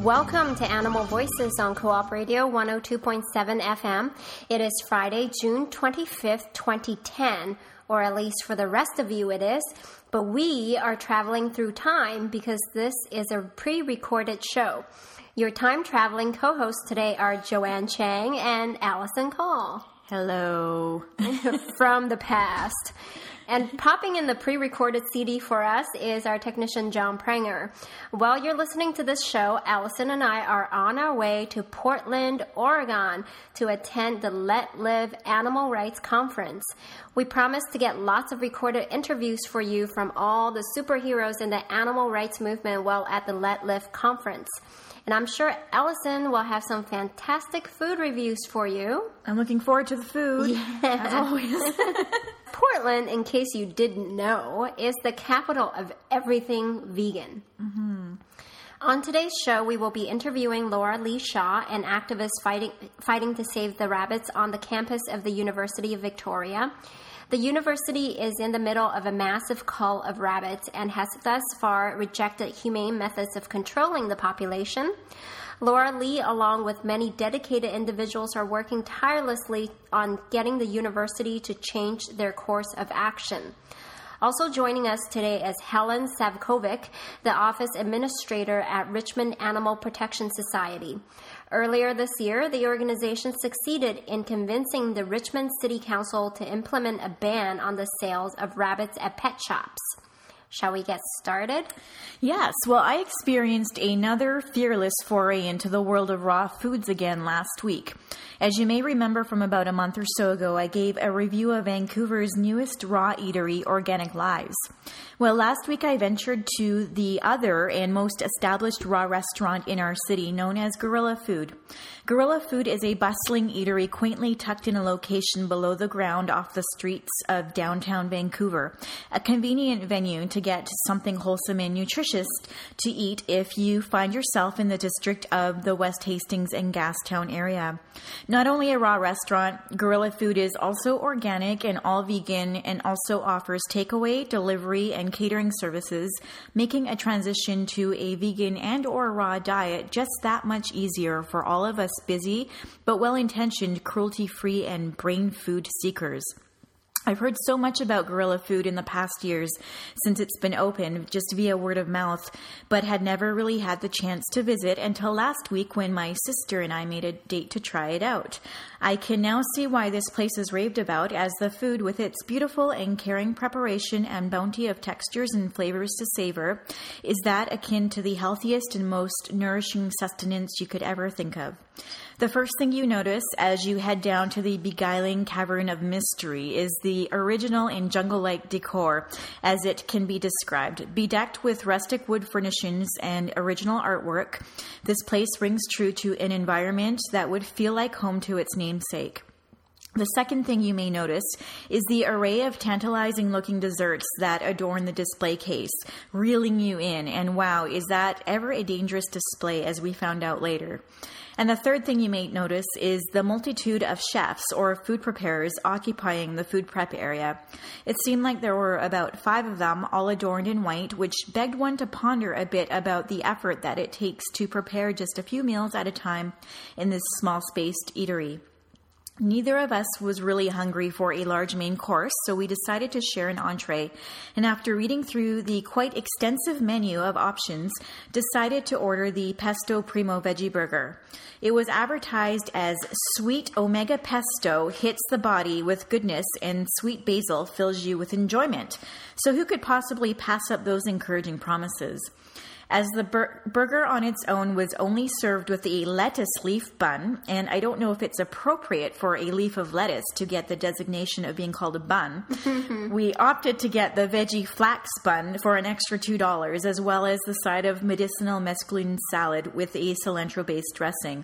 Welcome to Animal Voices on Co-op Radio 102.7 FM. It is Friday, June 25th, 2010, or at least for the rest of you it is. But we are traveling through time because this is a pre-recorded show. Your time-traveling co-hosts today are Joanne Chang and Allison Call. Hello. From the past. And popping in the pre-recorded CD for us is our technician, John Pranger. While you're listening to this show, Allison and I are on our way to Portland, Oregon to attend the Let Live Animal Rights Conference. We promise to get lots of recorded interviews for you from all the superheroes in the animal rights movement while at the Let Live conference. And I'm sure Allison will have some fantastic food reviews for you. I'm looking forward to the food, as always. Portland, in case you didn't know, is the capital of everything vegan. Mm-hmm. On today's show, we will be interviewing Laura Lee Shaw, an activist fighting to save the rabbits on the campus of the University of Victoria. The university is in the middle of a massive cull of rabbits and has thus far rejected humane methods of controlling the population. Laura Lee, along with many dedicated individuals, are working tirelessly on getting the university to change their course of action. Also joining us today is Helen Savkovic, the office administrator at Richmond Animal Protection Society. Earlier this year, the organization succeeded in convincing the Richmond City Council to implement a ban on the sales of rabbits at pet shops. Shall we get started? Yes. Well, I experienced another fearless foray into the world of raw foods again last week. As you may remember from about a month or so ago, I gave a review of Vancouver's newest raw eatery, Organic Lives. Well, last week I ventured to the other and most established raw restaurant in our city, known as Gorilla Food. Gorilla Food is a bustling eatery quaintly tucked in a location below the ground off the streets of downtown Vancouver, a convenient venue to get something wholesome and nutritious to eat if you find yourself in the district of the West Hastings and Gastown area. Not only a raw restaurant, Gorilla Food is also organic and all vegan and also offers takeaway, delivery, and catering services, making a transition to a vegan and or raw diet just that much easier for all of us busy but well-intentioned, cruelty-free, and brain food seekers. I've heard so much about Gorilla Food in the past years since it's been open, just via word of mouth, but had never really had the chance to visit until last week when my sister and I made a date to try it out. I can now see why this place is raved about, as the food, with its beautiful and caring preparation and bounty of textures and flavors to savor, is that akin to the healthiest and most nourishing sustenance you could ever think of. The first thing you notice as you head down to the beguiling cavern of mystery is the original and jungle-like decor, as it can be described. Bedecked with rustic wood furnishings and original artwork, this place rings true to an environment that would feel like home to its namesake. The second thing you may notice is the array of tantalizing-looking desserts that adorn the display case, reeling you in, and wow, is that ever a dangerous display, as we found out later. And the third thing you may notice is the multitude of chefs or food preparers occupying the food prep area. It seemed like there were about 5 of them, all adorned in white, which begged one to ponder a bit about the effort that it takes to prepare just a few meals at a time in this small-spaced eatery. Neither of us was really hungry for a large main course, so we decided to share an entree, and after reading through the quite extensive menu of options, decided to order the Pesto Primo Veggie Burger. It was advertised as sweet omega pesto hits the body with goodness and sweet basil fills you with enjoyment. So who could possibly pass up those encouraging promises? As the burger on its own was only served with a lettuce leaf bun, and I don't know if it's appropriate for a leaf of lettuce to get the designation of being called a bun, we opted to get the veggie flax bun for an extra $2, as well as the side of medicinal mesclun salad with a cilantro-based dressing.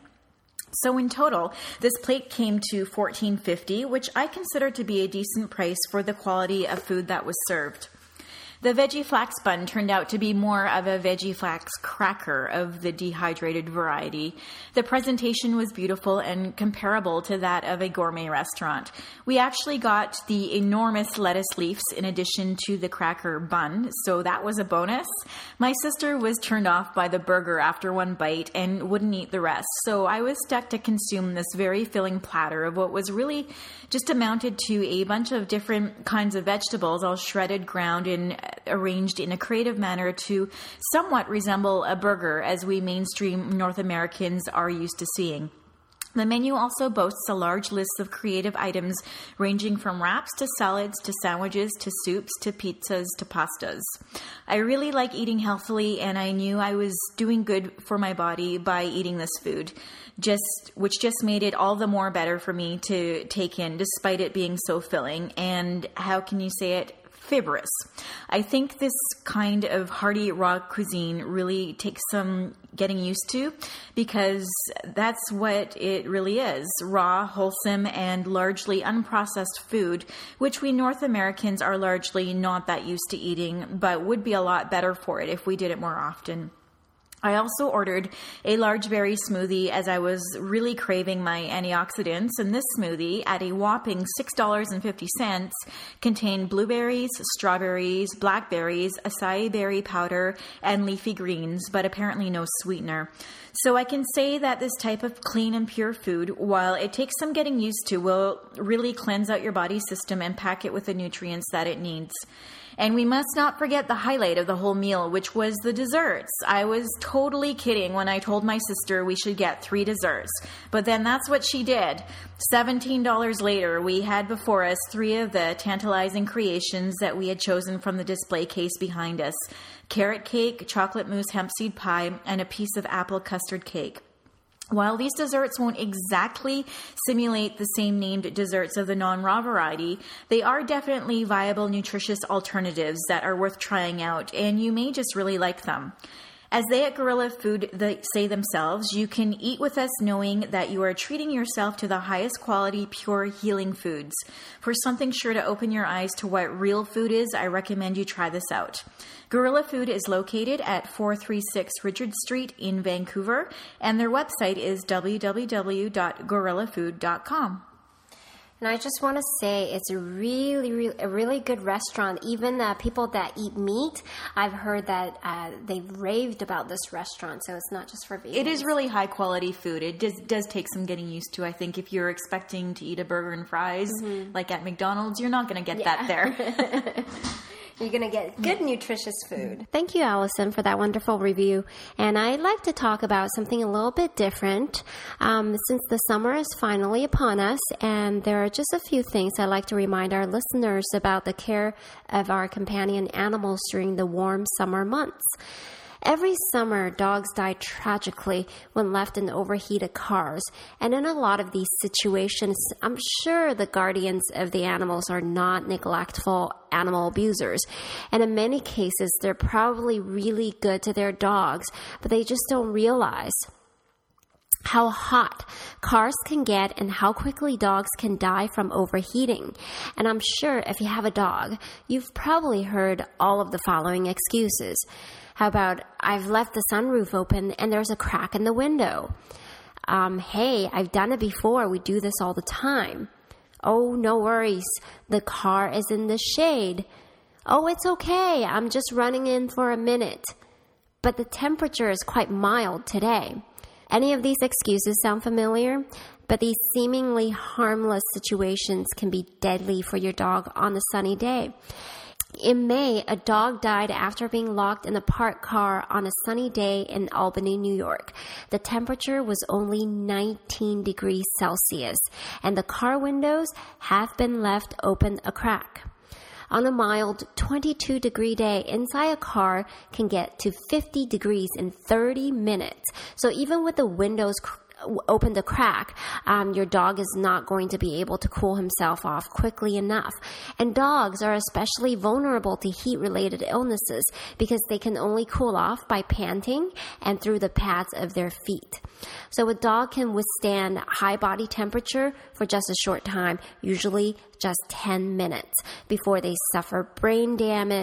So in total, this plate came to $14.50, which I consider to be a decent price for the quality of food that was served. The Veggie Flax bun turned out to be more of a Veggie Flax cracker of the dehydrated variety. The presentation was beautiful and comparable to that of a gourmet restaurant. We actually got the enormous lettuce leaves in addition to the cracker bun, so that was a bonus. My sister was turned off by the burger after one bite and wouldn't eat the rest, so I was stuck to consume this very filling platter of what was really just amounted to a bunch of different kinds of vegetables, all shredded, ground, and arranged in a creative manner to somewhat resemble a burger as we mainstream North Americans are used to seeing. The menu also boasts a large list of creative items ranging from wraps to salads to sandwiches to soups to pizzas to pastas. I really like eating healthily, and I knew I was doing good for my body by eating this food, which just made it all the more better for me to take in despite it being so filling and, how can you say it, fibrous. I think this kind of hearty raw cuisine really takes some getting used to, because that's what it really is: raw, wholesome, and largely unprocessed food, which we North Americans are largely not that used to eating, but would be a lot better for it if we did it more often. I also ordered a large berry smoothie as I was really craving my antioxidants, and this smoothie, at a whopping $6.50, contained blueberries, strawberries, blackberries, acai berry powder, and leafy greens, but apparently no sweetener. So I can say that this type of clean and pure food, while it takes some getting used to, will really cleanse out your body system and pack it with the nutrients that it needs. And we must not forget the highlight of the whole meal, which was the desserts. I was totally kidding when I told my sister we should get 3 desserts. But then that's what she did. $17 later, we had before us 3 of the tantalizing creations that we had chosen from the display case behind us: carrot cake, chocolate mousse hemp seed pie, and a piece of apple custard cake. While these desserts won't exactly simulate the same named desserts of the non-raw variety, they are definitely viable, nutritious alternatives that are worth trying out, and you may just really like them. As they at Gorilla Food say themselves, you can eat with us knowing that you are treating yourself to the highest quality, pure, healing foods. For something sure to open your eyes to what real food is, I recommend you try this out. Gorilla Food is located at 436 Richard Street in Vancouver, and their website is www.gorillafood.com. And I just want to say it's a really good restaurant. Even people that eat meat, I've heard that they've raved about this restaurant, so it's not just for vegans. It is really high quality food. It does take some getting used to. I think if you're expecting to eat a burger and fries like at McDonald's, you're not going to get that there. You're going to get good, nutritious food. Thank you, Allison, for that wonderful review. And I'd like to talk about something a little bit different. Since the summer is finally upon us, and there are just a few things I'd like to remind our listeners about the care of our companion animals during the warm summer months. Every summer, dogs die tragically when left in overheated cars. And in a lot of these situations, I'm sure the guardians of the animals are not neglectful animal abusers. And in many cases, they're probably really good to their dogs, but they just don't realize how hot cars can get and how quickly dogs can die from overheating. And I'm sure if you have a dog, you've probably heard all of the following excuses. How about, I've left the sunroof open and there's a crack in the window. Hey, I've done it before. We do this all the time. Oh, no worries. The car is in the shade. Oh, it's okay. I'm just running in for a minute. But the temperature is quite mild today. Any of these excuses sound familiar? But these seemingly harmless situations can be deadly for your dog on a sunny day. In May, a dog died after being locked in a parked car on a sunny day in Albany, New York. The temperature was only 19 degrees Celsius, and the car windows have been left open a crack. On a mild 22-degree day, inside a car can get to 50 degrees in 30 minutes. So even with the windows open the crack, your dog is not going to be able to cool himself off quickly enough. And dogs are especially vulnerable to heat-related illnesses because they can only cool off by panting and through the pads of their feet. So a dog can withstand high body temperature for just a short time, usually just 10 minutes, before they suffer brain damage,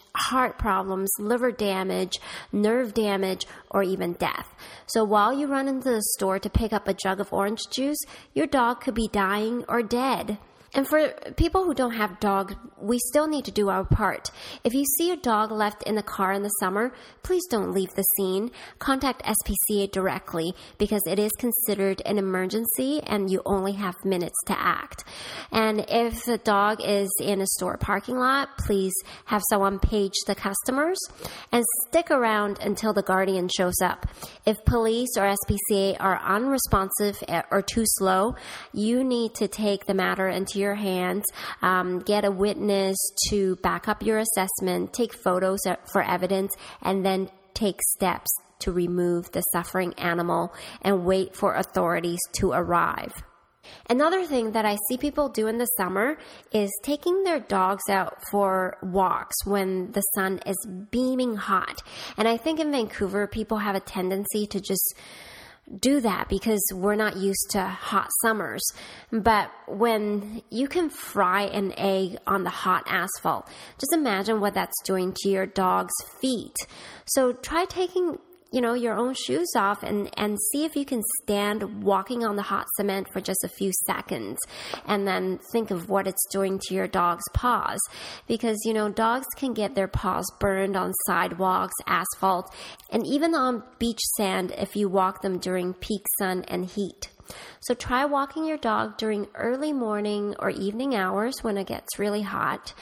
heart problems, liver damage, nerve damage, or even death. So while you run into the store to pick up a jug of orange juice, your dog could be dying or dead. And for people who don't have dogs, we still need to do our part. If you see a dog left in the car in the summer, please don't leave the scene. Contact SPCA directly because it is considered an emergency and you only have minutes to act. And if the dog is in a store parking lot, please have someone page the customers and stick around until the guardian shows up. If police or SPCA are unresponsive or too slow, you need to take the matter into your hands, get a witness to back up your assessment, take photos for evidence, and then take steps to remove the suffering animal and wait for authorities to arrive. Another thing that I see people do in the summer is taking their dogs out for walks when the sun is beaming hot. And I think in Vancouver, people have a tendency to just do that because we're not used to hot summers. But when you can fry an egg on the hot asphalt, just imagine what that's doing to your dog's feet. So try taking your own shoes off and see if you can stand walking on the hot cement for just a few seconds and then think of what it's doing to your dog's paws. Because, dogs can get their paws burned on sidewalks, asphalt, and even on beach sand if you walk them during peak sun and heat. So try walking your dog during early morning or evening hours when it gets really hot,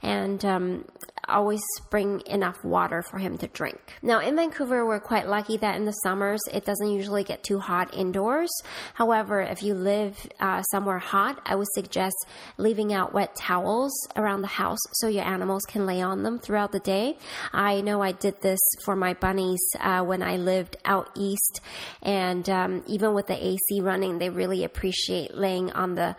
and always bring enough water for him to drink. Now, in Vancouver, we're quite lucky that in the summers, it doesn't usually get too hot indoors. However, if you live somewhere hot, I would suggest leaving out wet towels around the house so your animals can lay on them throughout the day. I know I did this for my bunnies when I lived out east, and even with the AC running, they really appreciate laying on the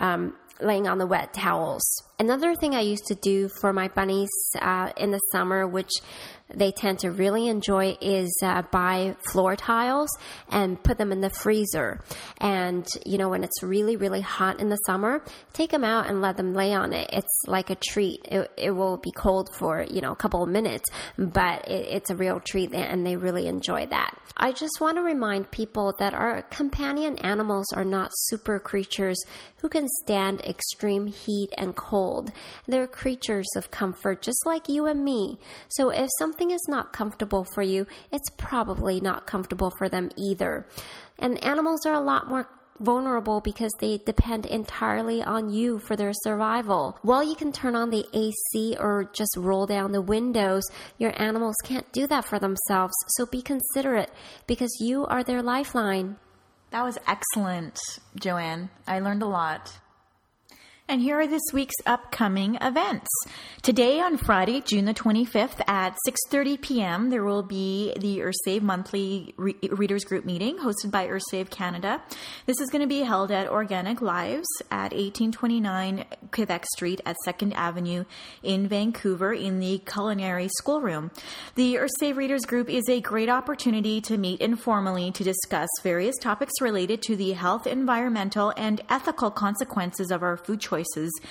wet towels. Another thing I used to do for my bunnies in the summer, which they tend to really enjoy, is buy floor tiles and put them in the freezer. And, when it's really, really hot in the summer, take them out and let them lay on it. It's like a treat. It will be cold for, a couple of minutes, but it's a real treat and they really enjoy that. I just want to remind people that our companion animals are not super creatures who can stand extreme heat and cold. They're creatures of comfort, just like you and me. So if something is not comfortable for you, it's probably not comfortable for them either. And animals are a lot more vulnerable because they depend entirely on you for their survival. While you can turn on the AC or just roll down the windows, your animals can't do that for themselves. So be considerate because you are their lifeline. That was excellent, Joanne. I learned a lot. And here are this week's upcoming events. Today on Friday, June the 25th at 6:30 p.m., there will be the UrSave monthly readers group meeting hosted by UrSave Canada. This is going to be held at Organic Lives at 1829 Quebec Street at 2nd Avenue in Vancouver in the Culinary Schoolroom. The UrSave readers group is a great opportunity to meet informally to discuss various topics related to the health, environmental, and ethical consequences of our food choices.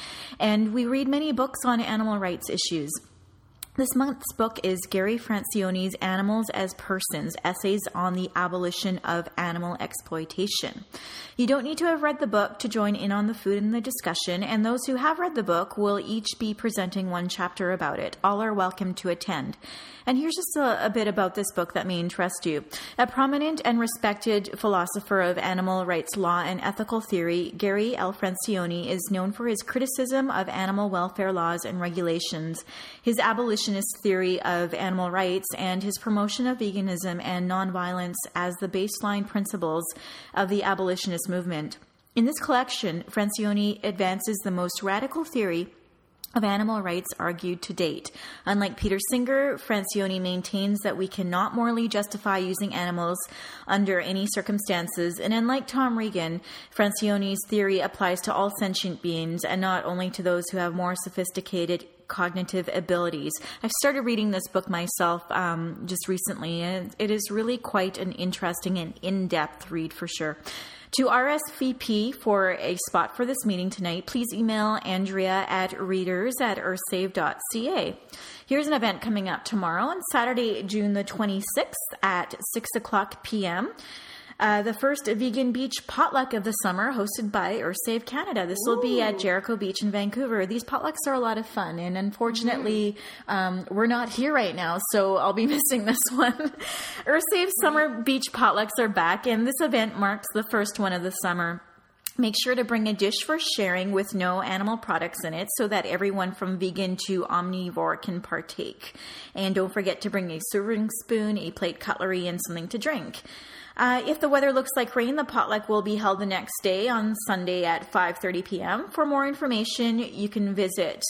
And we read many books on animal rights issues. This month's book is Gary Francione's Animals as Persons, Essays on the Abolition of Animal Exploitation. You don't need to have read the book to join in on the food and the discussion, and those who have read the book will each be presenting one chapter about it. All are welcome to attend. And here's just a bit about this book that may interest you. A prominent and respected philosopher of animal rights law and ethical theory, Gary L. Francione is known for his criticism of animal welfare laws and regulations, his abolitionist theory of animal rights, and his promotion of veganism and nonviolence as the baseline principles of the abolitionist movement. In this collection, Francione advances the most radical theory of animal rights argued to date. Unlike Peter Singer, Francione maintains that we cannot morally justify using animals under any circumstances, and unlike Tom Regan, Francione's theory applies to all sentient beings and not only to those who have more sophisticated cognitive abilities. I've started reading this book myself just recently, and it is really quite an interesting and in-depth read for sure. To RSVP for a spot for this meeting tonight, please email Andrea at readers@earthsave.ca. Here's an event coming up tomorrow on Saturday, June the 26th at 6 o'clock p.m. The first vegan beach potluck of the summer, hosted by EarthSave Canada. This will be at Jericho Beach in Vancouver. These potlucks are a lot of fun, and unfortunately, we're not here right now, so I'll be missing this one. EarthSave Summer Beach Potlucks are back, and this event marks the first one of the summer. Make sure to bring a dish for sharing with no animal products in it so that everyone from vegan to omnivore can partake. And don't forget to bring a serving spoon, a plate, cutlery, and something to drink. If the weather looks like rain, the potluck will be held the next day on Sunday at 5:30 p.m. For more information, you can visit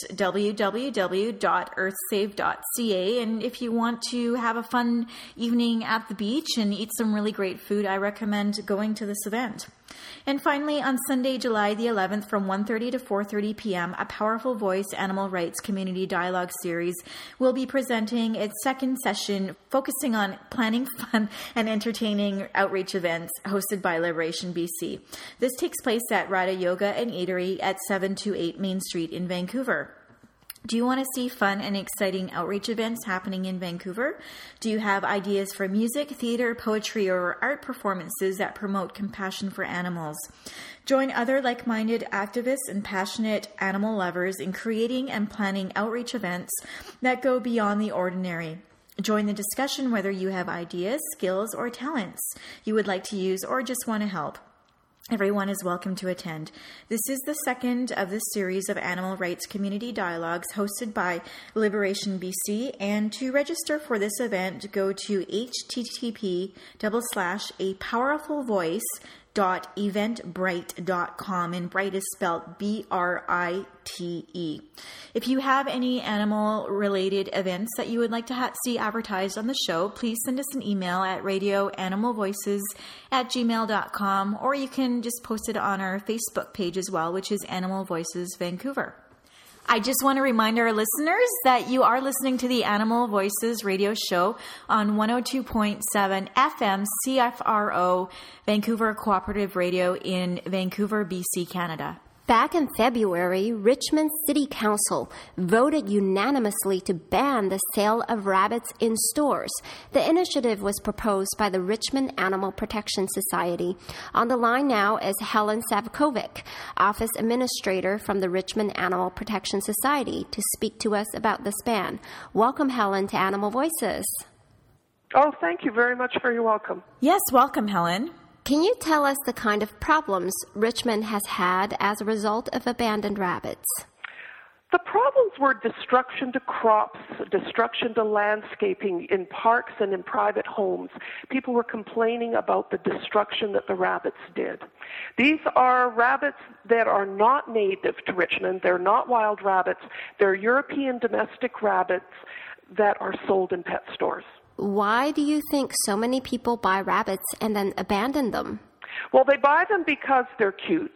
www.earthsave.ca. And if you want to have a fun evening at the beach and eat some really great food, I recommend going to this event. And finally, on Sunday, July the 11th, from 1:30 to 4:30 p.m., A Powerful Voice Animal Rights Community Dialogue Series will be presenting its second session, focusing on planning fun and entertaining outreach events hosted by Liberation BC. This takes place at Radha Yoga and Eatery at 728 Main Street in Vancouver. Do you want to see fun and exciting outreach events happening in Vancouver? Do you have ideas for music, theater, poetry, or art performances that promote compassion for animals? Join other like-minded activists and passionate animal lovers in creating and planning outreach events that go beyond the ordinary. Join the discussion whether you have ideas, skills, or talents you would like to use or just want to help. Everyone is welcome to attend. This is the second of this series of animal rights community dialogues hosted by Liberation BC. And to register for this event, go to http://apowerfulvoice.eventbrite.com, and Bright is spelled Brite. If you have any animal-related events that you would like to see advertised on the show, please send us an email at radioanimalvoices@gmail.com, or you can just post it on our Facebook page as well, which is Animal Voices Vancouver. I just want to remind our listeners that you are listening to the Animal Voices radio show on 102.7 FM CFRO Vancouver Cooperative Radio in Vancouver, BC, Canada. Back in February, Richmond City Council voted unanimously to ban the sale of rabbits in stores. The initiative was proposed by the Richmond Animal Protection Society. On the line now is Helen Savkovic, Office Administrator from the Richmond Animal Protection Society, to speak to us about this ban. Welcome, Helen, to Animal Voices. Oh, thank you very much for your welcome. Yes, welcome, Helen. Can you tell us the kind of problems Richmond has had as a result of abandoned rabbits? The problems were destruction to crops, destruction to landscaping in parks and in private homes. People were complaining about the destruction that the rabbits did. These are rabbits that are not native to Richmond. They're not wild rabbits. They're European domestic rabbits that are sold in pet stores. Why do you think so many people buy rabbits and then abandon them? Well, they buy them because they're cute.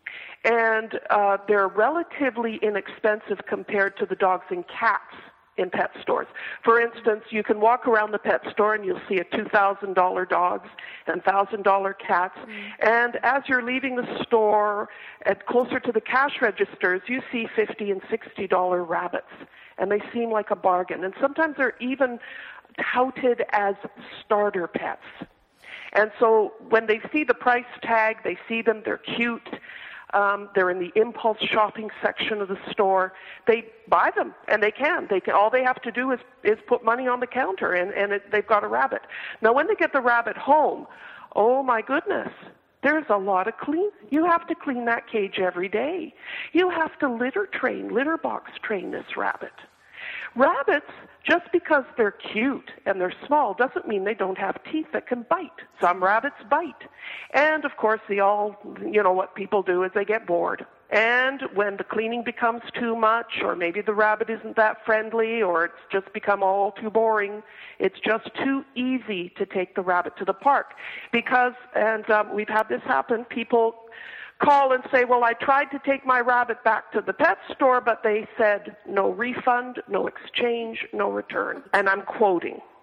And they're relatively inexpensive compared to the dogs and cats in pet stores. For instance, you can walk around the pet store and you'll see a $2,000 dogs and $1,000 cats. And as you're leaving the store at closer to the cash registers, you see $50 and $60 rabbits. And they seem like a bargain. And sometimes they're even touted as starter pets. And so when they see the price tag, they see them, they're cute, they're in the impulse shopping section of the store, they buy them, and they can. All they have to do is put money on the counter, and they've got a rabbit. Now, when they get the rabbit home, oh my goodness, there's a lot of clean. You have to clean that cage every day. You have to litter box train this rabbit. Rabbits, just because they're cute and they're small, doesn't mean they don't have teeth that can bite. Some rabbits bite. And, of course, what people do is they get bored. And when the cleaning becomes too much, or maybe the rabbit isn't that friendly, or it's just become all too boring, it's just too easy to take the rabbit to the park. Because, and we've had this happen, people call and say, well, I tried to take my rabbit back to the pet store, but they said no refund, no exchange, no return. And I'm quoting.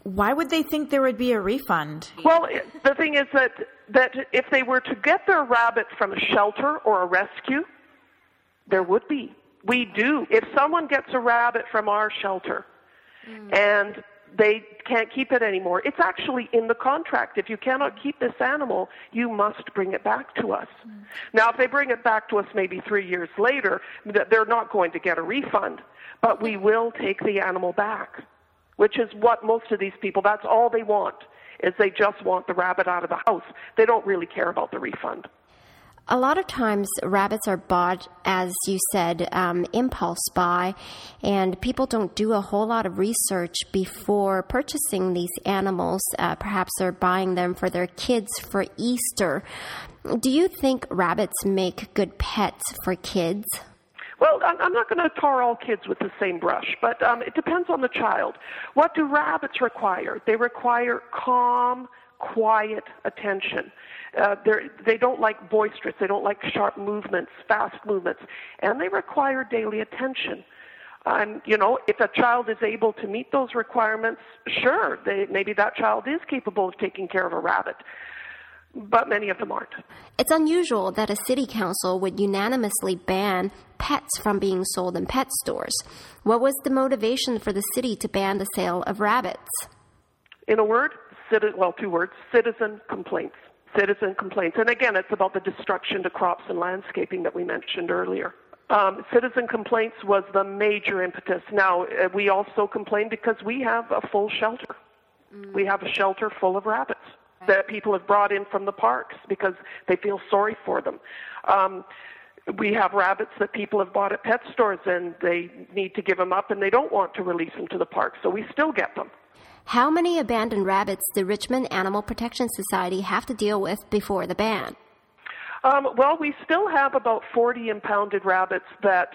Why would they think there would be a refund? Well, the thing is that if they were to get their rabbit from a shelter or a rescue, there would be. We do. If someone gets a rabbit from our shelter and they can't keep it anymore, it's actually in the contract. If you cannot keep this animal, you must bring it back to us. Now, if they bring it back to us maybe 3 years later, they're not going to get a refund, but we will take the animal back, which is what most of these people, that's all they want, is they just want the rabbit out of the house. They don't really care about the refund. A lot of times rabbits are bought, as you said, impulse buy, and people don't do a whole lot of research before purchasing these animals. Perhaps they're buying them for their kids for Easter. Do you think rabbits make good pets for kids? Well, I'm not going to tar all kids with the same brush, but it depends on the child. What do rabbits require? They require calm, quiet attention. They don't like boisterous. They don't like sharp movements, fast movements, and they require daily attention. If a child is able to meet those requirements, sure, maybe that child is capable of taking care of a rabbit. But many of them aren't. It's unusual that a city council would unanimously ban pets from being sold in pet stores. What was the motivation for the city to ban the sale of rabbits? In a word, 2 words, citizen complaints. Citizen complaints. And again, it's about the destruction to crops and landscaping that we mentioned earlier. Citizen complaints was the major impetus. Now, we also complain because we have a full shelter. We have a shelter full of rabbits that people have brought in from the parks because they feel sorry for them. We have rabbits that people have bought at pet stores and they need to give them up and they don't want to release them to the park, so we still get them. How many abandoned rabbits did Richmond Animal Protection Society have to deal with before the ban? Well, we still have about 40 impounded rabbits that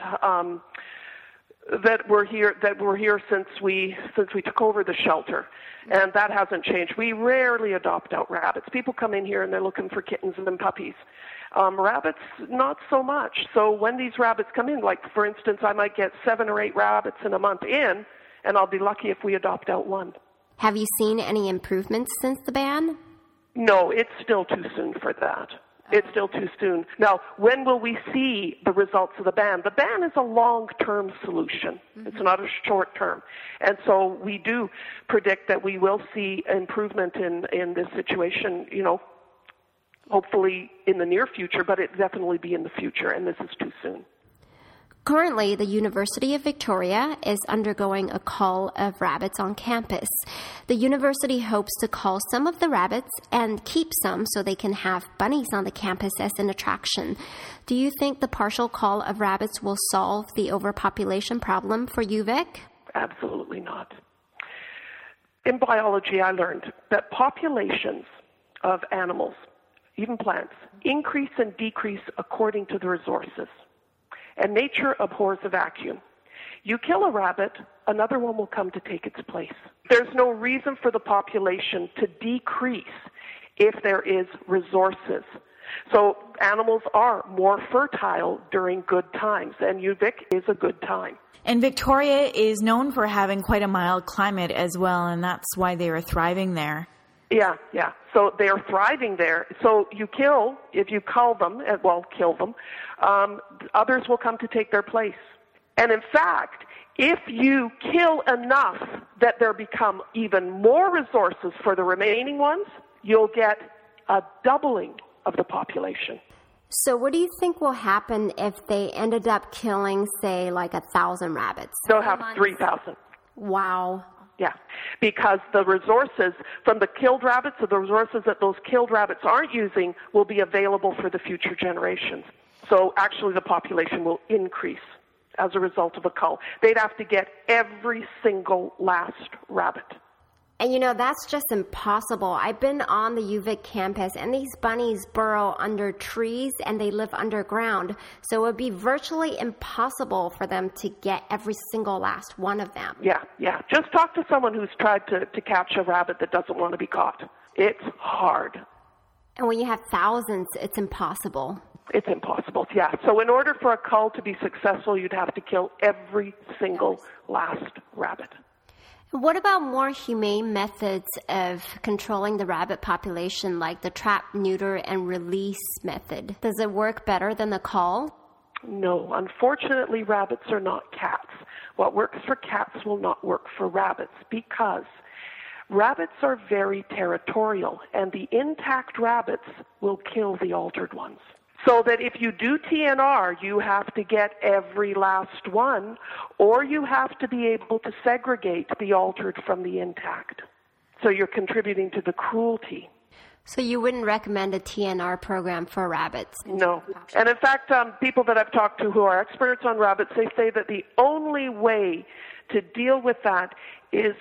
were here since we took over the shelter, and that hasn't changed. We rarely adopt out rabbits. People come in here and they're looking for kittens and puppies. Rabbits, not so much. So when these rabbits come in, like for instance, I might get 7 or 8 rabbits in a month in, and I'll be lucky if we adopt out one. Have you seen any improvements since the ban? No, it's still too soon for that. It's still too soon. Now, when will we see the results of the ban? The ban is a long-term solution. It's not a short-term. And so we do predict that we will see improvement in this situation, hopefully in the near future, but it definitely be in the future, and this is too soon. Currently, the University of Victoria is undergoing a cull of rabbits on campus. The university hopes to cull some of the rabbits and keep some so they can have bunnies on the campus as an attraction. Do you think the partial cull of rabbits will solve the overpopulation problem for UVic? Absolutely not. In biology, I learned that populations of animals, even plants, increase and decrease according to the resources. And nature abhors a vacuum. You kill a rabbit, another one will come to take its place. There's no reason for the population to decrease if there is resources. So animals are more fertile during good times, and UVic is a good time. And Victoria is known for having quite a mild climate as well, and that's why they are thriving there. Yeah. So they are thriving there. So if you cull them, kill them, others will come to take their place. And in fact, if you kill enough that there become even more resources for the remaining ones, you'll get a doubling of the population. So what do you think will happen if they ended up killing, say, like 1,000 rabbits? They'll have 3,000. Wow. Yeah, because the resources from the killed rabbits, or the resources that those killed rabbits aren't using, will be available for the future generations. So actually the population will increase as a result of a cull. They'd have to get every single last rabbit. And that's just impossible. I've been on the UVic campus, and these bunnies burrow under trees and they live underground. So it would be virtually impossible for them to get every single last one of them. Yeah. Just talk to someone who's tried to catch a rabbit that doesn't want to be caught. It's hard. And when you have thousands, it's impossible. It's impossible, yeah. So in order for a cull to be successful, you'd have to kill every single last rabbit. What about more humane methods of controlling the rabbit population, like the trap, neuter, and release method? Does it work better than the cull? No, unfortunately, rabbits are not cats. What works for cats will not work for rabbits because rabbits are very territorial, and the intact rabbits will kill the altered ones. So that if you do TNR, you have to get every last one, or you have to be able to segregate the altered from the intact. So you're contributing to the cruelty. So you wouldn't recommend a TNR program for rabbits? No. And in fact, people that I've talked to who are experts on rabbits, they say that the only way to deal with that is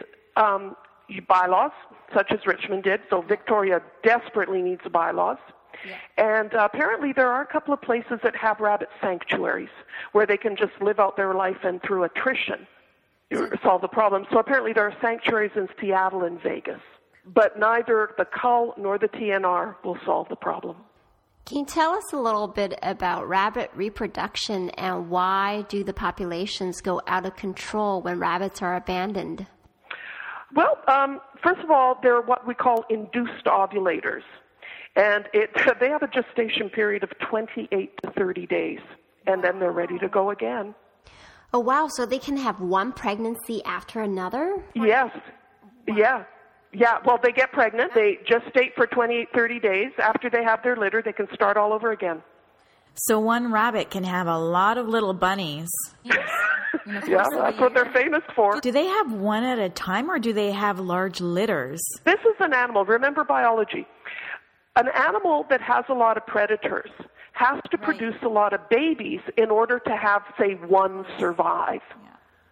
bylaws, such as Richmond did. So Victoria desperately needs bylaws. Yeah. And apparently there are a couple of places that have rabbit sanctuaries where they can just live out their life and through attrition solve the problem. So apparently there are sanctuaries in Seattle and Vegas. But neither the cull nor the TNR will solve the problem. Can you tell us a little bit about rabbit reproduction and why do the populations go out of control when rabbits are abandoned? Well, first of all, they're what we call induced ovulators. And they have a gestation period of 28 to 30 days, and then they're ready to go again. Oh, wow. So they can have one pregnancy after another? Yes. Wow. Yeah. Yeah. Well, they get pregnant. They gestate for 28, 30 days. After they have their litter, they can start all over again. So one rabbit can have a lot of little bunnies. Yes. Yeah, that's what they're famous for. Do they have one at a time, or do they have large litters? This is an animal. Remember biology. An animal that has a lot of predators has to produce a lot of babies in order to have, say, one survive. Yeah.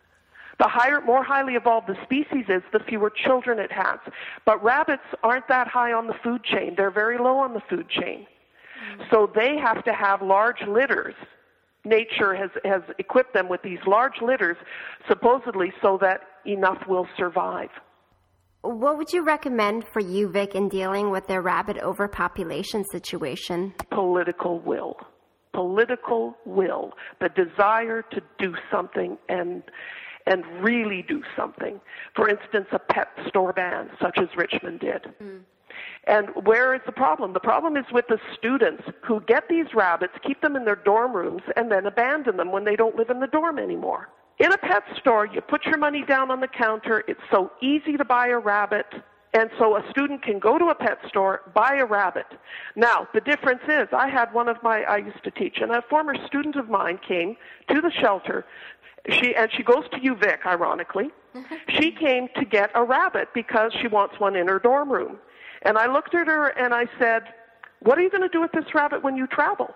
The more highly evolved the species is, the fewer children it has. But rabbits aren't that high on the food chain. They're very low on the food chain. So they have to have large litters. Nature has equipped them with these large litters, supposedly so that enough will survive. What would you recommend for UVic in dealing with their rabbit overpopulation situation? Political will. Political will. The desire to do something and really do something. For instance, a pet store ban, such as Richmond did. Mm. And where is the problem? The problem is with the students who get these rabbits, keep them in their dorm rooms, and then abandon them when they don't live in the dorm anymore. In a pet store, you put your money down on the counter. It's so easy to buy a rabbit. And so a student can go to a pet store, buy a rabbit. Now, the difference is I used to teach, and a former student of mine came to the shelter. She goes to UVic, ironically. She came to get a rabbit because she wants one in her dorm room. And I looked at her and I said, what are you going to do with this rabbit when you travel,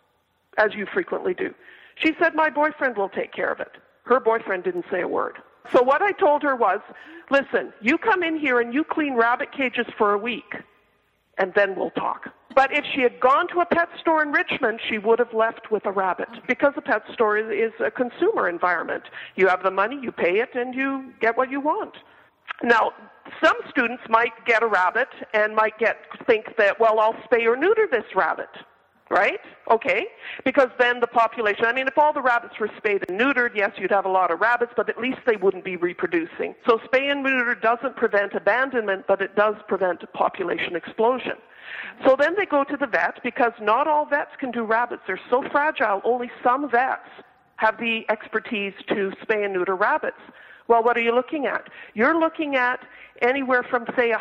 as you frequently do? She said, my boyfriend will take care of it. Her boyfriend didn't say a word. So what I told her was, listen, you come in here and you clean rabbit cages for a week, and then we'll talk. But if she had gone to a pet store in Richmond, she would have left with a rabbit, because a pet store is a consumer environment. You have the money, you pay it, and you get what you want. Now, some students might get a rabbit and might think that, well, I'll spay or neuter this rabbit. Right? Okay. Because then the population, if all the rabbits were spayed and neutered, yes, you'd have a lot of rabbits, but at least they wouldn't be reproducing. So spay and neuter doesn't prevent abandonment, but it does prevent population explosion. So then they go to the vet, because not all vets can do rabbits. They're so fragile, only some vets have the expertise to spay and neuter rabbits. Well, what are you looking at? You're looking at anywhere from, say,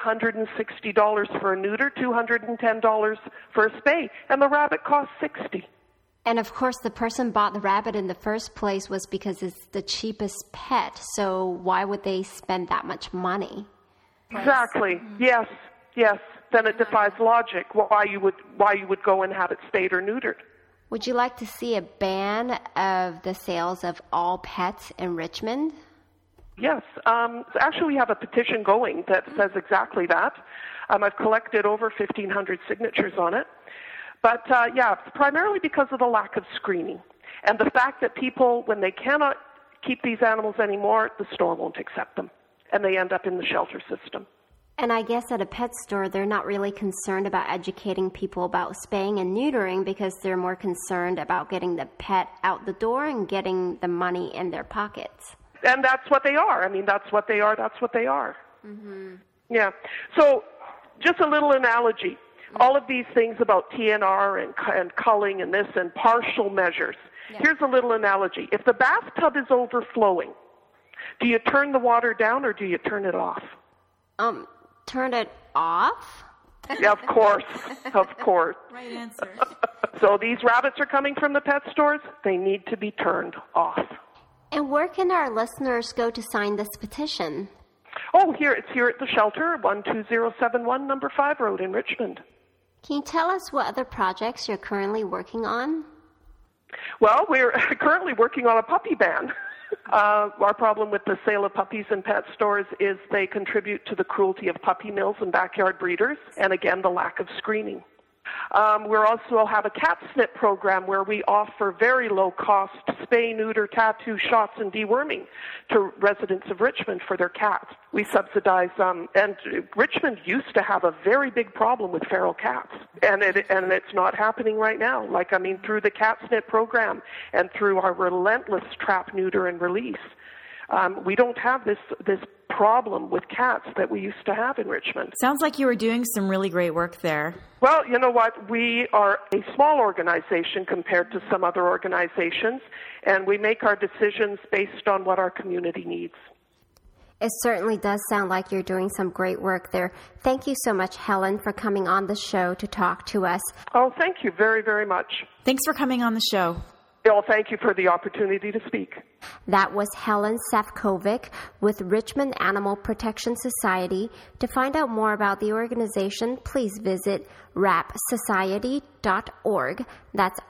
$160 for a neuter, $210 for a spay, and the rabbit costs $60. And of course, the person bought the rabbit in the first place was because it's the cheapest pet. So why would they spend that much money? Exactly. Mm-hmm. Yes. Then it defies logic why you would go and have it spayed or neutered. Would you like to see a ban of the sales of all pets in Richmond? Yes. Actually, we have a petition going that says exactly that. I've collected over 1,500 signatures on it. But, primarily because of the lack of screening and the fact that people, when they cannot keep these animals anymore, the store won't accept them, and they end up in the shelter system. And I guess at a pet store, they're not really concerned about educating people about spaying and neutering, because they're more concerned about getting the pet out the door and getting the money in their pockets. And that's what they are. I mean, that's what they are. That's what they are. Mm-hmm. Yeah. So just a little analogy. All of these things about TNR and culling and this and partial measures. Yeah. Here's a little analogy. If the bathtub is overflowing, do you turn the water down or do you turn it off? Turn it off? Yeah, of course. Of course. Right answer. So these rabbits are coming from the pet stores. They need to be turned off. And where can our listeners go to sign this petition? Oh, it's here at the shelter, 12071 Number 5 Road in Richmond. Can you tell us what other projects you're currently working on? Well, we're currently working on a puppy ban. Our problem with the sale of puppies in pet stores is they contribute to the cruelty of puppy mills and backyard breeders, and again, the lack of screening. We also have a cat snip program where we offer very low-cost spay, neuter, tattoo, shots, and deworming to residents of Richmond for their cats. We subsidize and Richmond used to have a very big problem with feral cats, and it's not happening right now. Through the cat snip program and through our relentless trap, neuter, and release, we don't have this problem with cats that we used to have in Richmond. Sounds like you were doing some really great work there. Well, you know what? We are a small organization compared to some other organizations, and we make our decisions based on what our community needs. It certainly does sound like you're doing some great work there. Thank you so much, Helen, for coming on the show to talk to us. Oh, thank you very, very much. Thanks for coming on the show. Well, thank you for the opportunity to speak. That was Helen Sefcovic with Richmond Animal Protection Society. To find out more about the organization, please visit rapsociety.org. That's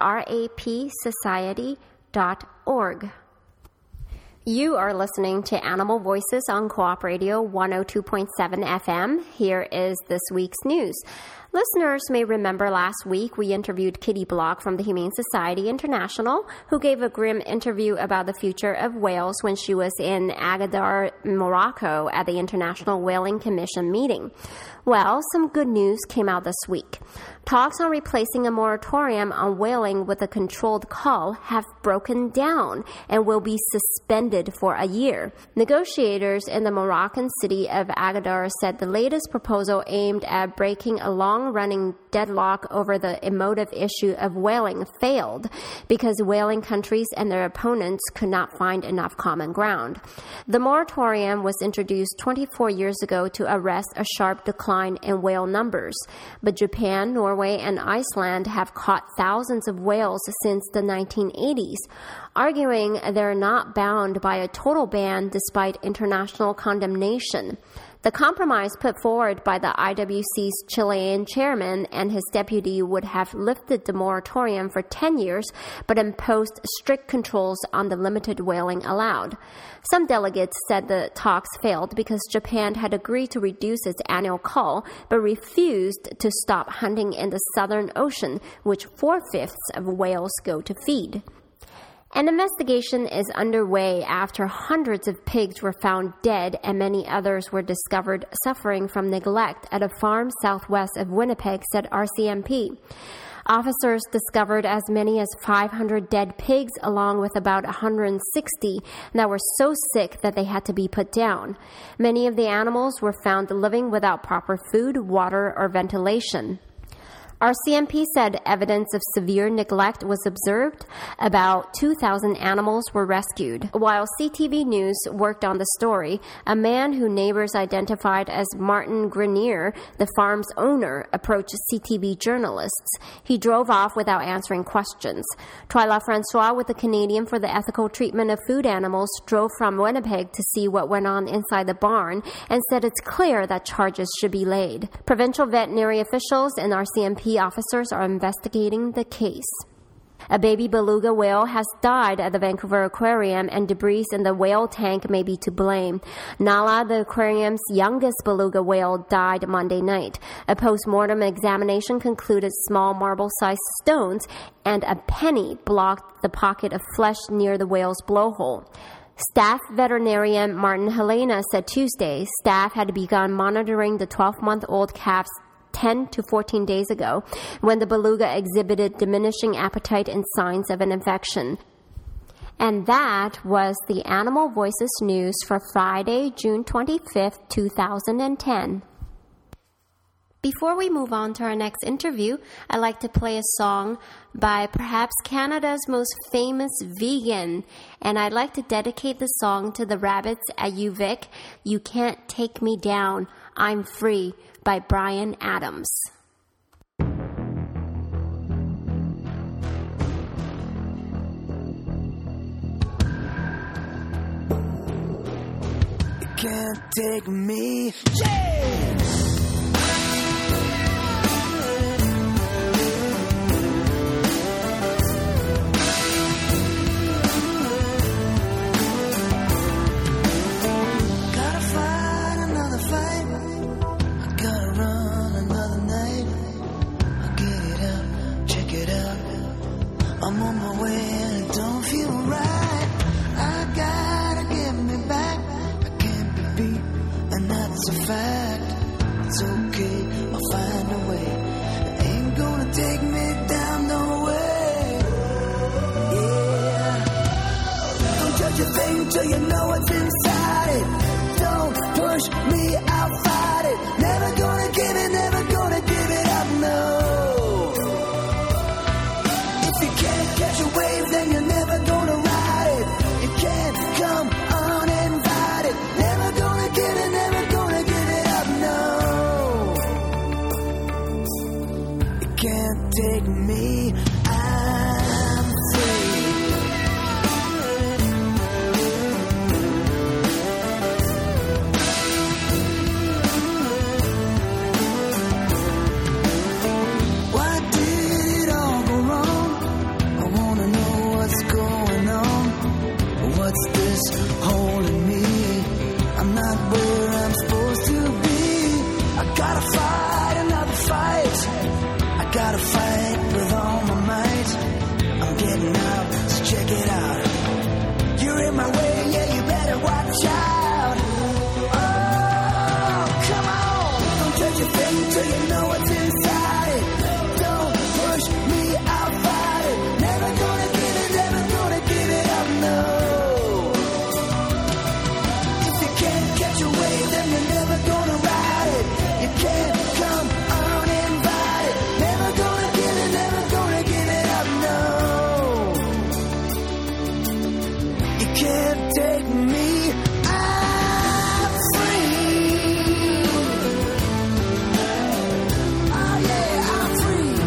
rapsociety.org. You are listening to Animal Voices on Co-op Radio 102.7 FM. Here is this week's news. Listeners may remember last week we interviewed Kitty Block from the Humane Society International, who gave a grim interview about the future of whales when she was in Agadir, Morocco at the International Whaling Commission meeting. Well, some good news came out this week. Talks on replacing a moratorium on whaling with a controlled cull have broken down and will be suspended for a year. Negotiators in the Moroccan city of Agadir said the latest proposal aimed at breaking a long-running deadlock over the emotive issue of whaling failed because whaling countries and their opponents could not find enough common ground. The moratorium was introduced 24 years ago to arrest a sharp decline in whale numbers, but Japan, Norway, and Iceland have caught thousands of whales since the 1980s, arguing they're not bound by a total ban despite international condemnation. The compromise put forward by the IWC's Chilean chairman and his deputy would have lifted the moratorium for 10 years, but imposed strict controls on the limited whaling allowed. Some delegates said the talks failed because Japan had agreed to reduce its annual cull, but refused to stop hunting in the Southern Ocean, which 4/5 of whales go to feed. An investigation is underway after hundreds of pigs were found dead and many others were discovered suffering from neglect at a farm southwest of Winnipeg, said RCMP. Officers discovered as many as 500 dead pigs along with about 160 that were so sick that they had to be put down. Many of the animals were found living without proper food, water, or ventilation. RCMP said evidence of severe neglect was observed. About 2,000 animals were rescued. While CTV News worked on the story, a man who neighbors identified as Martin Grenier, the farm's owner, approached CTV journalists. He drove off without answering questions. Twyla Francois with the Canadian for the Ethical Treatment of Food Animals drove from Winnipeg to see what went on inside the barn and said it's clear that charges should be laid. Provincial veterinary officials and RCMP officers are investigating the case. A baby beluga whale has died at the Vancouver Aquarium, and debris in the whale tank may be to blame. Nala, the aquarium's youngest beluga whale, died Monday night. A post-mortem examination concluded small marble-sized stones and a penny blocked the pocket of flesh near the whale's blowhole. Staff veterinarian Martin Helena said Tuesday staff had begun monitoring the 12-month-old calf's 10 to 14 days ago when the beluga exhibited diminishing appetite and signs of an infection. And that was the Animal Voices News for Friday, June 25th, 2010. Before we move on to our next interview, I'd like to play a song by perhaps Canada's most famous vegan. And I'd like to dedicate the song to the rabbits at UVic, You Can't Take Me Down, I'm Free, by Bryan Adams. You can't take me, yeah! I'm on my way and it don't feel right. I gotta get me back. I can't be beat, and that's a fact. It's okay, I'll find a way. It ain't gonna take me down, no way. Yeah. Don't judge a thing till you know what's inside it. Don't push me, I'll fight it. Never gonna give it, never gonna give it up, no. Catch a wave, then you're never gonna ride it. You can't come uninvited. Never gonna give it, never gonna give it up, no. You can't take me, I'm free. Why did it all go wrong? What's this holding me? I'm not where I'm supposed to be. I gotta fight another fight. I gotta fight with all my might. I'm getting out, so check it out. You're in my way, yeah, you better watch out. Oh, come on. Don't touch a thing till you know what's inside. Don't push me, I'll fight it. Never gonna give it, never gonna give it up, no. Catch a wave, then you're never gonna ride it. You can't come uninvited. Never gonna give it, never gonna give it up, no. You can't take me, I'm free. Oh yeah, I'm free.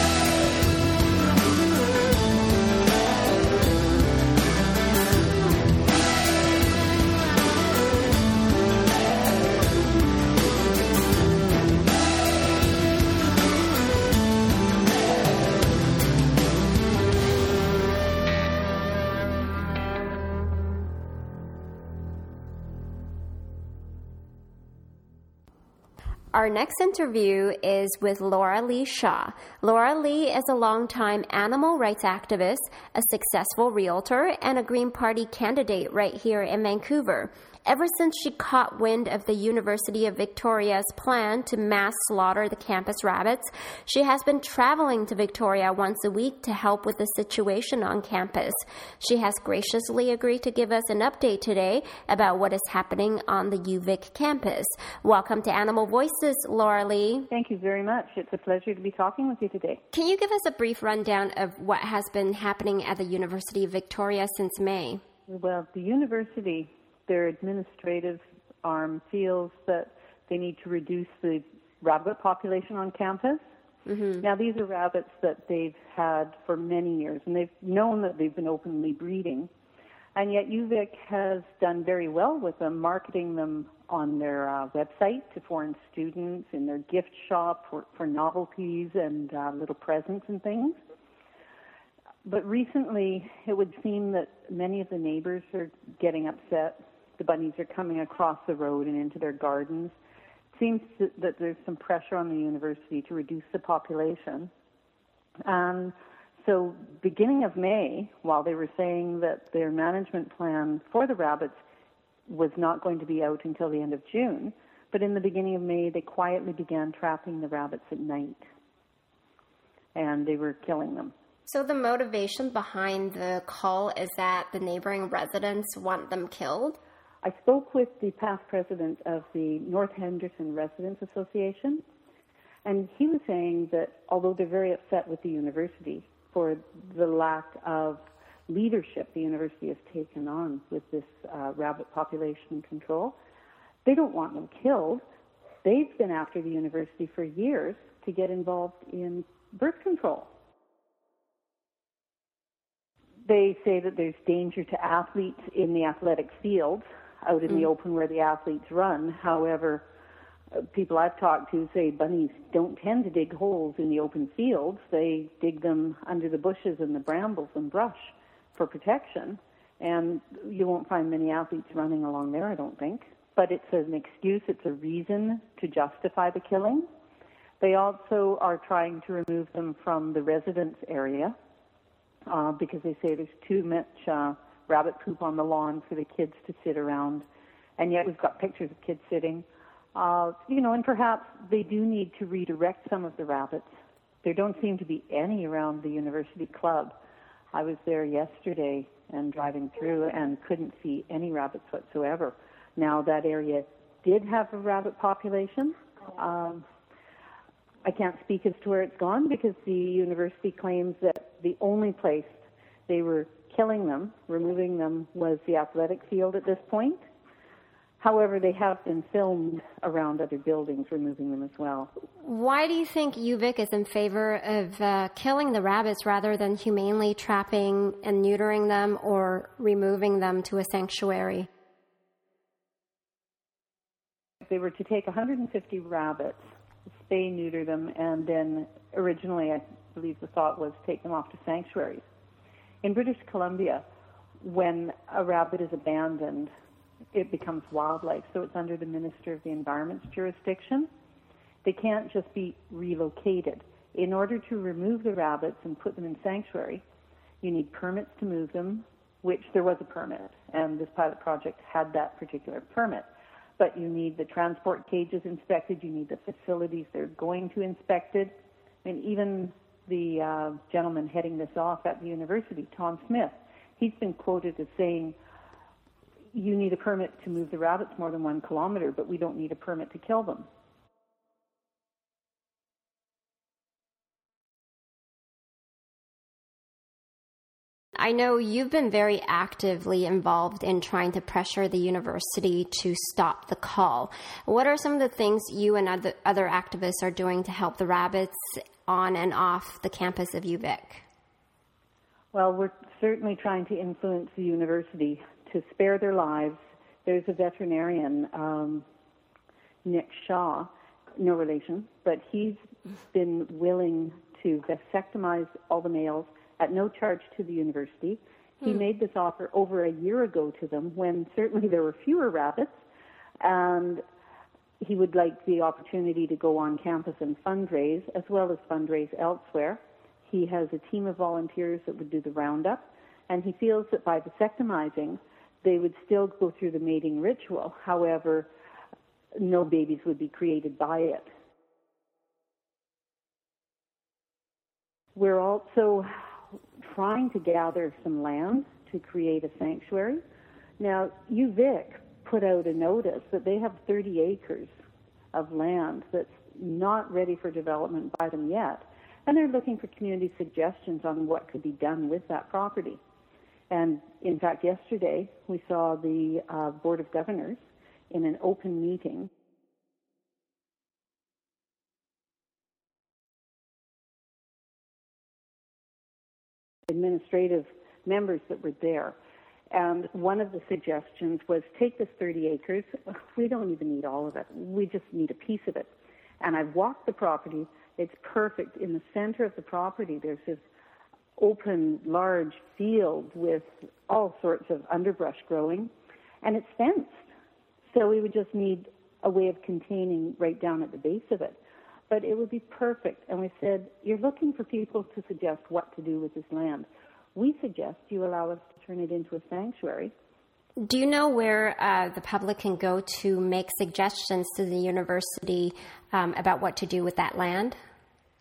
Our next interview is with Laura Lee Shaw. Laura Lee is a longtime animal rights activist, a successful realtor, and a Green Party candidate right here in Vancouver. Ever since she caught wind of the University of Victoria's plan to mass slaughter the campus rabbits, she has been traveling to Victoria once a week to help with the situation on campus. She has graciously agreed to give us an update today about what is happening on the UVic campus. Welcome to Animal Voices, Laura Lee. Thank you very much. It's a pleasure to be talking with you today. Can you give us a brief rundown of what has been happening at the University of Victoria since May? Well, the university, their administrative arm feels that they need to reduce the rabbit population on campus. Mm-hmm. Now, these are rabbits that they've had for many years, and they've known that they've been openly breeding. And yet UVic has done very well with them, marketing them on their website to foreign students, in their gift shop for novelties and little presents and things. But recently, it would seem that many of the neighbors are getting upset. The bunnies are coming across the road and into their gardens. It seems that there's some pressure on the university to reduce the population. So beginning of May, while they were saying that their management plan for the rabbits was not going to be out until the end of June, but in the beginning of May, they quietly began trapping the rabbits at night. And they were killing them. So the motivation behind the call is that the neighboring residents want them killed? I spoke with the past president of the North Henderson Residents Association, and he was saying that although they're very upset with the university for the lack of leadership the university has taken on with this rabbit population control, they don't want them killed. They've been after the university for years to get involved in birth control. They say that there's danger to athletes in the athletic fields, out in the open where the athletes run. However, people I've talked to say bunnies don't tend to dig holes in the open fields. They dig them under the bushes and the brambles and brush for protection. And you won't find many athletes running along there, I don't think. But it's an excuse, it's a reason to justify the killing. They also are trying to remove them from the residence area because they say there's too much rabbit poop on the lawn for the kids to sit around. And yet we've got pictures of kids sitting. And perhaps they do need to redirect some of the rabbits. There don't seem to be any around the university club. I was there yesterday and driving through and couldn't see any rabbits whatsoever. Now, that area did have a rabbit population. I can't speak as to where it's gone because the university claims that the only place they were killing them, removing them, was the athletic field at this point. However, they have been filmed around other buildings removing them as well. Why do you think UVic is in favor of killing the rabbits rather than humanely trapping and neutering them or removing them to a sanctuary? If they were to take 150 rabbits, spay, neuter them, and then originally I believe the thought was take them off to sanctuaries. In British Columbia, when a rabbit is abandoned, it becomes wildlife, so it's under the Minister of the Environment's jurisdiction. They can't just be relocated. In order to remove the rabbits and put them in sanctuary, you need permits to move them, which there was a permit, and this pilot project had that particular permit. But you need the transport cages inspected, you need the facilities they're going to inspected, and even the gentleman heading this off at the university, Tom Smith, he's been quoted as saying, you need a permit to move the rabbits more than 1 kilometer, but we don't need a permit to kill them. I know you've been very actively involved in trying to pressure the university to stop the call. What are some of the things you and other activists are doing to help the rabbits on and off the campus of UVic? Well, we're certainly trying to influence the university to spare their lives. There's a veterinarian, Nick Shaw, no relation, but he's been willing to vasectomize all the males at no charge to the university. He made this offer over a year ago to them when certainly there were fewer rabbits, and he would like the opportunity to go on campus and fundraise, as well as fundraise elsewhere. He has a team of volunteers that would do the roundup, and he feels that by vasectomizing, they would still go through the mating ritual. However, no babies would be created by it. We're also trying to gather some land to create a sanctuary. Now, UVic put out a notice that they have 30 acres of land that's not ready for development by them yet, and they're looking for community suggestions on what could be done with that property. And in fact, yesterday we saw the Board of Governors in an open meeting administrative members that were there. And one of the suggestions was take this 30 acres. We don't even need all of it. We just need a piece of it. And I've walked the property. It's perfect. In the center of the property, there's this open, large field with all sorts of underbrush growing, and it's fenced. So we would just need a way of containing right down at the base of it. But it would be perfect. And we said, you're looking for people to suggest what to do with this land. We suggest you allow us to turn it into a sanctuary. Do you know where the public can go to make suggestions to the university about what to do with that land?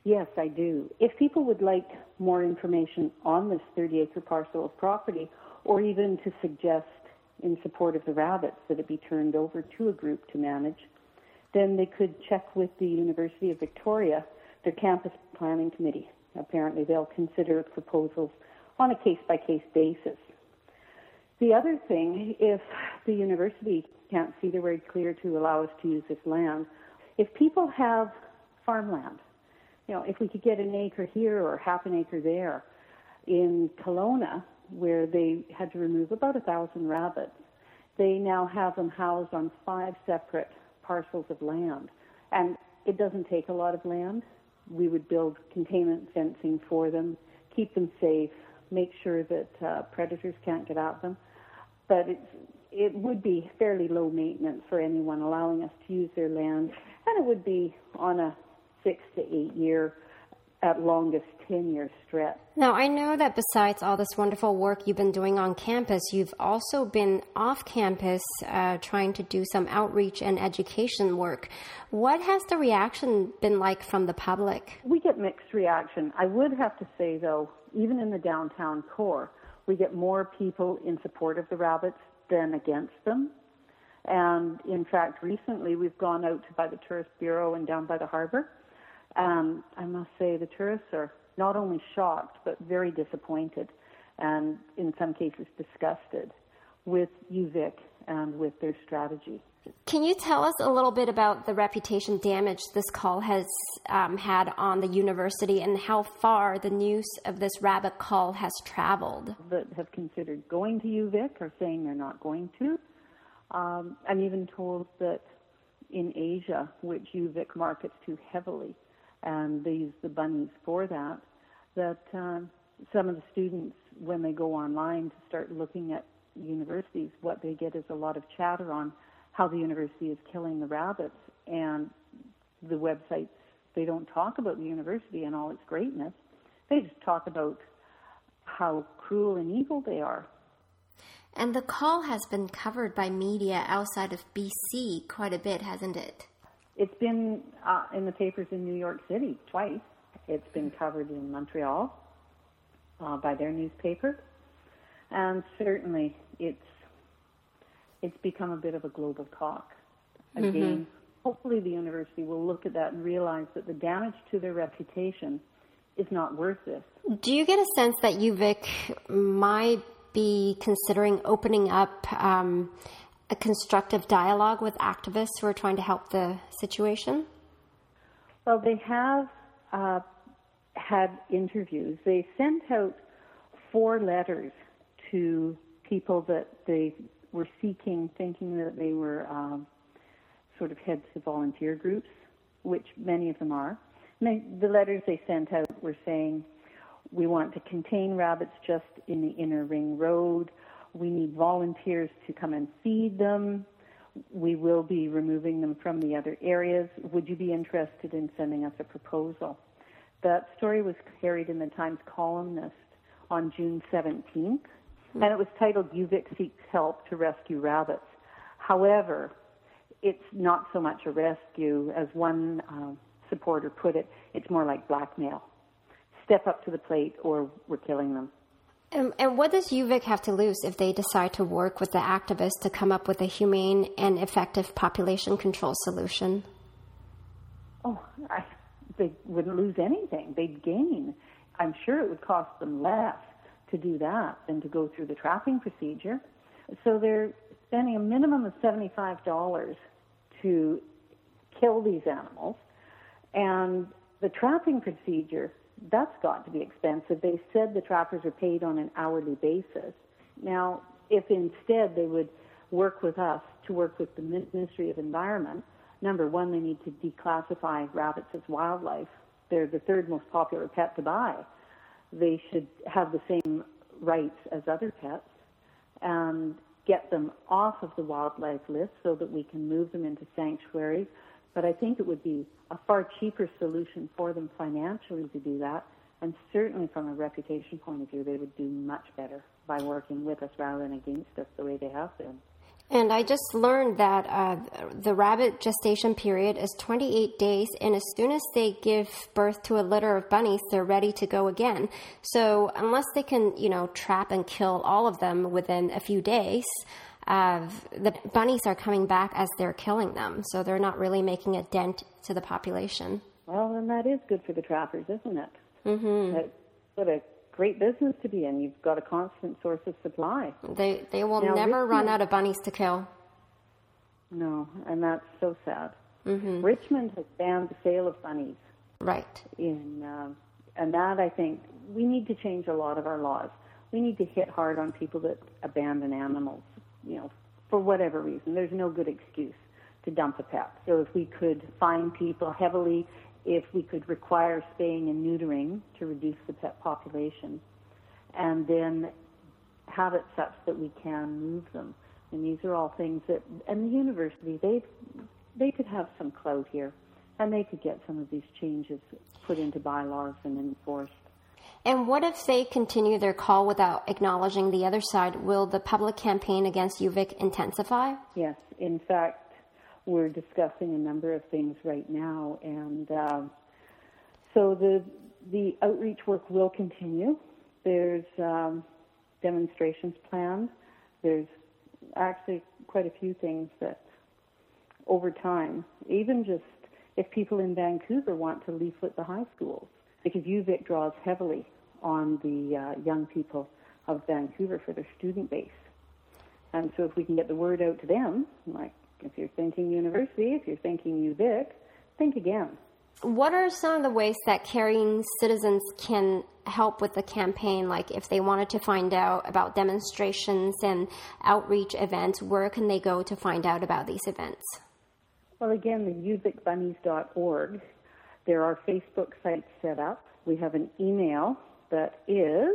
Yes, I do. If people would like more information on this 30-acre parcel of property, or even to suggest in support of the rabbits that it be turned over to a group to manage, then they could check with the University of Victoria, their campus planning committee. Apparently they'll consider proposals on a case-by-case basis. The other thing, if the university can't see their way clear to allow us to use this land, if people have farmland, if we could get an acre here or half an acre there, in Kelowna, where they had to remove about 1,000 rabbits, they now have them housed on 5 separate parcels of land. And it doesn't take a lot of land. We would build containment fencing for them, keep them safe, make sure that predators can't get at them. But it would be fairly low maintenance for anyone allowing us to use their land, and it would be on a 6 to 8 year, at longest 10-year stretch. Now, I know that besides all this wonderful work you've been doing on campus, you've also been off campus trying to do some outreach and education work. What has the reaction been like from the public? We get mixed reaction. I would have to say, though, even in the downtown core, we get more people in support of the rabbits than against them. And in fact, recently we've gone out by the Tourist Bureau and down by the harbor. I must say the tourists are not only shocked, but very disappointed and in some cases disgusted with UVic and with their strategy. Can you tell us a little bit about the reputation damage this call has had on the university and how far the news of this rabbit call has traveled? That have considered going to UVic are saying they're not going to. I'm even told that in Asia, which UVic markets too heavily, and they use the bunnies for that some of the students, when they go online to start looking at universities, what they get is a lot of chatter on how the university is killing the rabbits, and the websites, they don't talk about the university and all its greatness. They just talk about how cruel and evil they are. And the call has been covered by media outside of BC quite a bit, hasn't it? It's been in the papers in New York City twice. It's been covered in Montreal by their newspaper. And certainly it's become a bit of a global talk. Again, hopefully the university will look at that and realize that the damage to their reputation is not worth this. Do you get a sense that UVic might be considering opening up a constructive dialogue with activists who are trying to help the situation? Well, they have had interviews. They sent out 4 letters to people that they were seeking, thinking that they were sort of heads of volunteer groups, which many of them are. And the letters they sent out were saying, we want to contain rabbits just in the inner ring road. We need volunteers to come and feed them. We will be removing them from the other areas. Would you be interested in sending us a proposal? That story was carried in the Times Columnist on June 17th, and it was titled, UVic Seeks Help to Rescue Rabbits. However, it's not so much a rescue, as one supporter put it, it's more like blackmail. Step up to the plate or we're killing them. And what does UVic have to lose if they decide to work with the activists to come up with a humane and effective population control solution? They wouldn't lose anything. They'd gain. I'm sure it would cost them less to do that than to go through the trapping procedure. So they're spending a minimum of $75 to kill these animals. And the trapping procedure, that's got to be expensive. They said the trappers are paid on an hourly basis. Now, if instead they would work with us to work with the Ministry of Environment, number one, they need to declassify rabbits as wildlife. They're the 3rd most popular pet to buy. They should have the same rights as other pets and get them off of the wildlife list so that we can move them into sanctuaries. But I think it would be a far cheaper solution for them financially to do that. And certainly from a reputation point of view, they would do much better by working with us rather than against us the way they have been. And I just learned that the rabbit gestation period is 28 days, and as soon as they give birth to a litter of bunnies, they're ready to go again. So unless they can, trap and kill all of them within a few days, the bunnies are coming back as they're killing them. So they're not really making a dent to the population. Well, then that is good for the trappers, isn't it? Mm-hmm. What a great business to be in. You've got a constant source of supply. They will never run out of bunnies to kill. No, and that's so sad. Mm-hmm. Richmond has banned the sale of bunnies. Right. And that, I think, we need to change a lot of our laws. We need to hit hard on people that abandon animals, for whatever reason. There's no good excuse to dump a pet. So if we could fine people heavily, if we could require spaying and neutering to reduce the pet population, and then have it such that we can move them. And these are all things that, and the university, they could have some clout here, and they could get some of these changes put into bylaws and enforced. And what if they continue their call without acknowledging the other side? Will the public campaign against UVic intensify? Yes. In fact, we're discussing a number of things right now, and so the outreach work will continue. There's demonstrations planned. There's actually quite a few things that over time, even just if people in Vancouver want to leaflet the high schools, because UVic draws heavily on the young people of Vancouver for their student base. And so if we can get the word out to them, like if you're thinking university, if you're thinking UVic, think again. What are some of the ways that caring citizens can help with the campaign? Like if they wanted to find out about demonstrations and outreach events, where can they go to find out about these events? Well, again, the uvicbunnies.org. There are Facebook sites set up. We have an email that is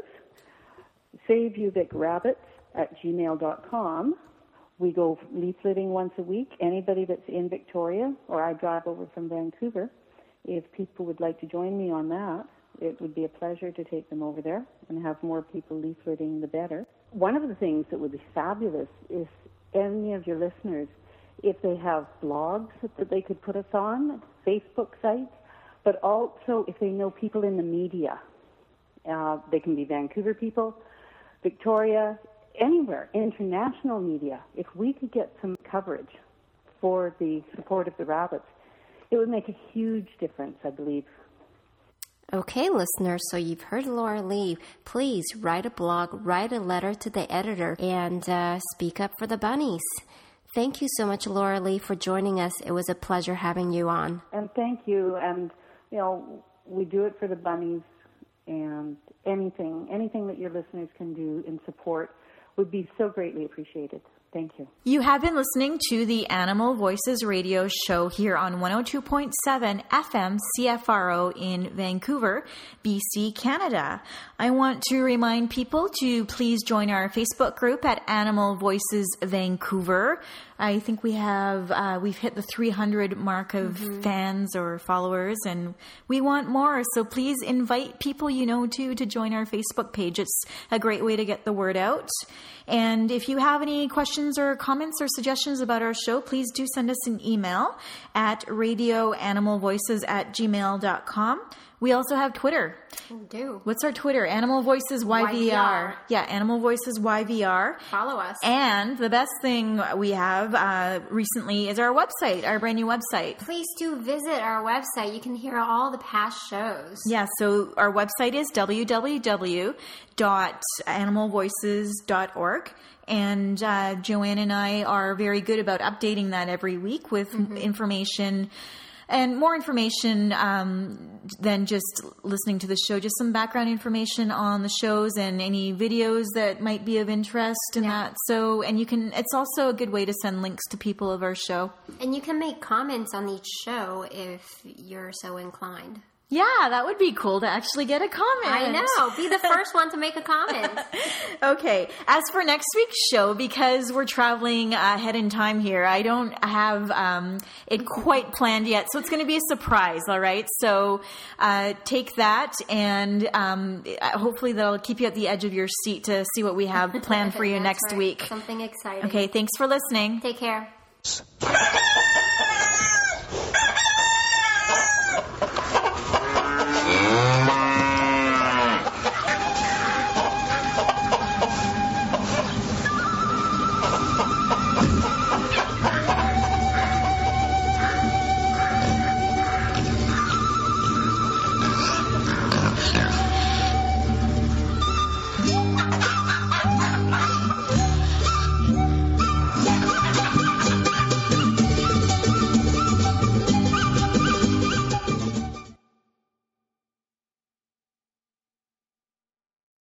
saveuvicrabbits@gmail.com. We go leafleting once a week. Anybody that's in Victoria, or I drive over from Vancouver, if people would like to join me on that, it would be a pleasure to take them over there and have more people leafleting, the better. One of the things that would be fabulous is any of your listeners, if they have blogs that they could put us on, Facebook sites, but also if they know people in the media. They can be Vancouver people, Victoria, anywhere, international media. If we could get some coverage for the support of the rabbits, it would make a huge difference, I believe. Okay, listeners, so you've heard Laura Lee. Please write a blog, write a letter to the editor, and speak up for the bunnies. Thank you so much, Laura Lee, for joining us. It was a pleasure having you on. And thank you. And, we do it for the bunnies, and anything that your listeners can do in support would be so greatly appreciated. Thank you. You have been listening to the Animal Voices radio show here on 102.7 FM CFRO in Vancouver, BC, Canada. I want to remind people to please join our Facebook group at Animal Voices Vancouver. I think we've hit the 300 mark of fans or followers, and we want more. So please invite people to join our Facebook page. It's a great way to get the word out. And if you have any questions or comments or suggestions about our show, please do send us an email at radioanimalvoices@gmail.com. We also have Twitter. We do. What's our Twitter? Animal Voices YVR. Yeah, Animal Voices YVR. Follow us. And the best thing we have recently is our website, our brand new website. Please do visit our website. You can hear all the past shows. Yeah, so our website is www.animalvoices.org. And Joanne and I are very good about updating that every week with information. And more information than just listening to the show, just some background information on the shows and any videos that might be of interest in that. So, and it's also a good way to send links to people of our show. And you can make comments on each show if you're so inclined. Yeah, that would be cool to actually get a comment. I know. Be the first one to make a comment. Okay. As for next week's show, because we're traveling ahead in time here, I don't have it quite planned yet. So it's going to be a surprise, all right? So take that, and hopefully that'll keep you at the edge of your seat to see what we have planned for you next week. Something exciting. Okay, thanks for listening. Take care.